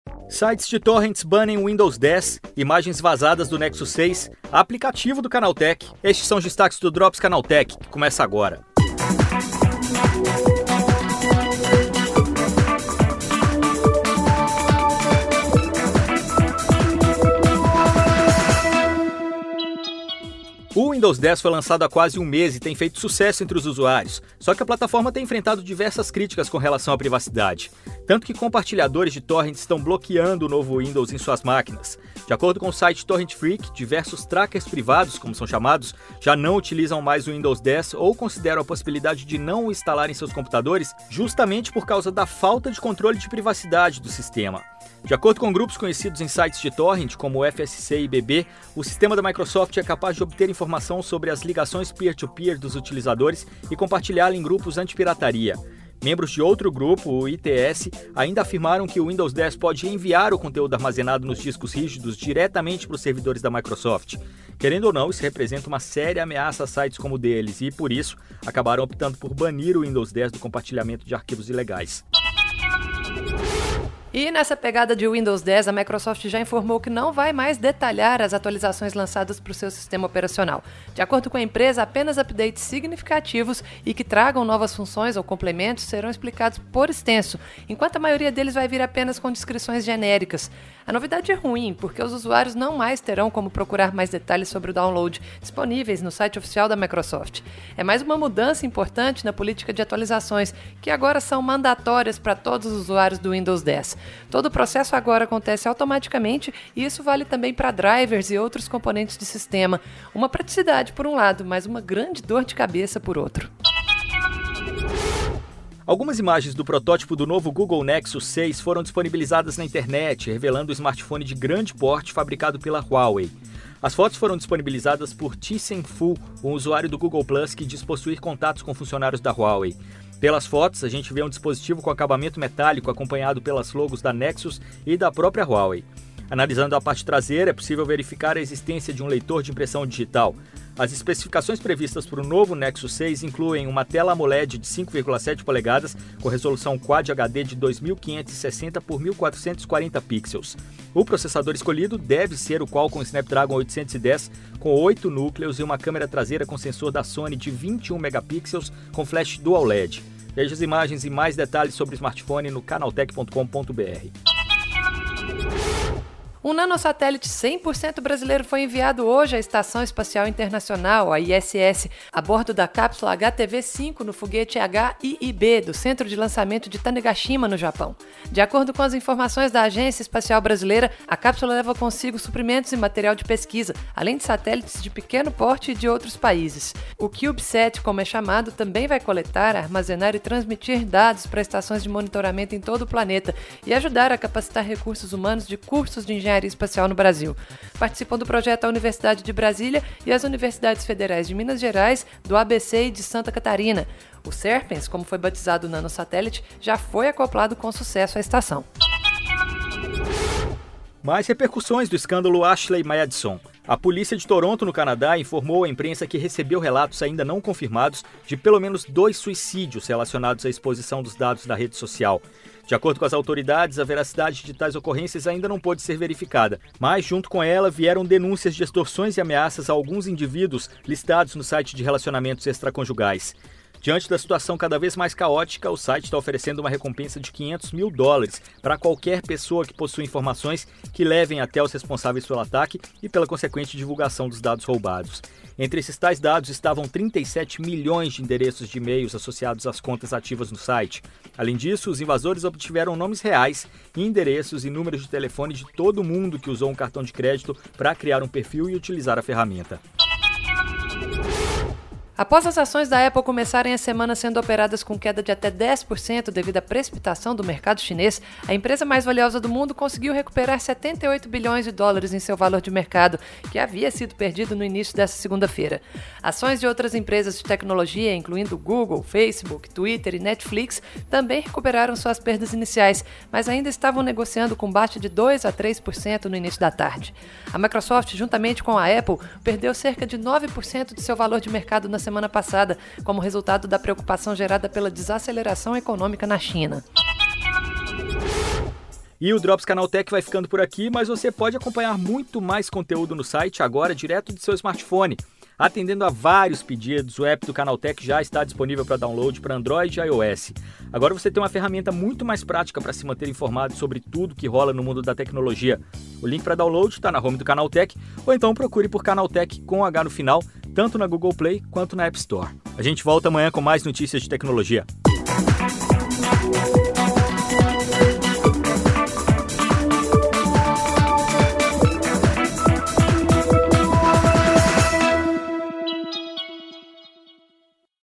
Sites de torrents banem o Windows 10, imagens vazadas do Nexus 6, aplicativo do Canaltech. Estes são os destaques do Drops Canaltech, que começa agora. O Windows 10 foi lançado há quase um mês e tem feito sucesso entre os usuários, só que a plataforma tem enfrentado diversas críticas com relação à privacidade, tanto que compartilhadores de torrents estão bloqueando o novo Windows em suas máquinas. De acordo com o site Torrent Freak, diversos trackers privados, como são chamados, já não utilizam mais o Windows 10 ou consideram a possibilidade de não o instalar em seus computadores justamente por causa da falta de controle de privacidade do sistema. De acordo com grupos conhecidos em sites de torrent, como o FSC e BB, o sistema da Microsoft é capaz de obter informação sobre as ligações peer-to-peer dos utilizadores e compartilhá-la em grupos anti-pirataria. Membros de outro grupo, o ITS, ainda afirmaram que o Windows 10 pode enviar o conteúdo armazenado nos discos rígidos diretamente para os servidores da Microsoft. Querendo ou não, isso representa uma séria ameaça a sites como o deles e, por isso, acabaram optando por banir o Windows 10 do compartilhamento de arquivos ilegais. E nessa pegada de Windows 10, a Microsoft já informou que não vai mais detalhar as atualizações lançadas para o seu sistema operacional. De acordo com a empresa, apenas updates significativos e que tragam novas funções ou complementos serão explicados por extenso, enquanto a maioria deles vai vir apenas com descrições genéricas. A novidade é ruim, porque os usuários não mais terão como procurar mais detalhes sobre o download disponíveis no site oficial da Microsoft. É mais uma mudança importante na política de atualizações, que agora são mandatórias para todos os usuários do Windows 10. Todo o processo agora acontece automaticamente e isso vale também para drivers e outros componentes de sistema. Uma praticidade por um lado, mas uma grande dor de cabeça por outro. Algumas imagens do protótipo do novo Google Nexus 6 foram disponibilizadas na internet, revelando o smartphone de grande porte fabricado pela Huawei. As fotos foram disponibilizadas por Tisen Fu, um usuário do Google Plus que diz possuir contatos com funcionários da Huawei. Pelas fotos, a gente vê um dispositivo com acabamento metálico acompanhado pelas logos da Nexus e da própria Huawei. Analisando a parte traseira, é possível verificar a existência de um leitor de impressão digital. As especificações previstas para o novo Nexus 6 incluem uma tela AMOLED de 5,7 polegadas com resolução Quad HD de 2560 por 1440 pixels. O processador escolhido deve ser o Qualcomm Snapdragon 810 com 8 núcleos e uma câmera traseira com sensor da Sony de 21 megapixels com flash Dual LED. Veja as imagens e mais detalhes sobre o smartphone no canaltech.com.br. Um nanosatélite 100% brasileiro foi enviado hoje à Estação Espacial Internacional, a ISS, a bordo da cápsula HTV-5 no foguete HIIB, do Centro de Lançamento de Tanegashima, no Japão. De acordo com as informações da Agência Espacial Brasileira, a cápsula leva consigo suprimentos e material de pesquisa, além de satélites de pequeno porte e de outros países. O CubeSat, como é chamado, também vai coletar, armazenar e transmitir dados para estações de monitoramento em todo o planeta e ajudar a capacitar recursos humanos de cursos de engenharia espacial no Brasil. Participam do projeto a Universidade de Brasília e as Universidades Federais de Minas Gerais, do ABC e de Santa Catarina. O Serpens, como foi batizado o nanosatélite, já foi acoplado com sucesso à estação. Mais repercussões do escândalo Ashley Madison. A polícia de Toronto, no Canadá, informou à imprensa que recebeu relatos ainda não confirmados de pelo menos 2 suicídios relacionados à exposição dos dados da rede social. De acordo com as autoridades, a veracidade de tais ocorrências ainda não pôde ser verificada, mas junto com ela vieram denúncias de extorsões e ameaças a alguns indivíduos listados no site de relacionamentos extraconjugais. Diante da situação cada vez mais caótica, o site está oferecendo uma recompensa de $500 mil para qualquer pessoa que possua informações que levem até os responsáveis pelo ataque e pela consequente divulgação dos dados roubados. Entre esses tais dados estavam 37 milhões de endereços de e-mails associados às contas ativas no site. Além disso, os invasores obtiveram nomes reais, endereços e números de telefone de todo mundo que usou um cartão de crédito para criar um perfil e utilizar a ferramenta. Após as ações da Apple começarem a semana sendo operadas com queda de até 10% devido à precipitação do mercado chinês, a empresa mais valiosa do mundo conseguiu recuperar 78 bilhões de dólares em seu valor de mercado, que havia sido perdido no início dessa segunda-feira. Ações de outras empresas de tecnologia, incluindo Google, Facebook, Twitter e Netflix, também recuperaram suas perdas iniciais, mas ainda estavam negociando com baixa de 2 a 3% no início da tarde. A Microsoft, juntamente com a Apple, perdeu cerca de 9% de seu valor de mercado na semana passada, como resultado da preocupação gerada pela desaceleração econômica na China. E o Drops Canaltech vai ficando por aqui, mas você pode acompanhar muito mais conteúdo no site agora direto de seu smartphone. Atendendo a vários pedidos, o app do Canaltech já está disponível para download para Android e iOS. Agora você tem uma ferramenta muito mais prática para se manter informado sobre tudo que rola no mundo da tecnologia. O link para download está na home do Canaltech, ou então procure por Canaltech com H no final, tanto na Google Play quanto na App Store. A gente volta amanhã com mais notícias de tecnologia.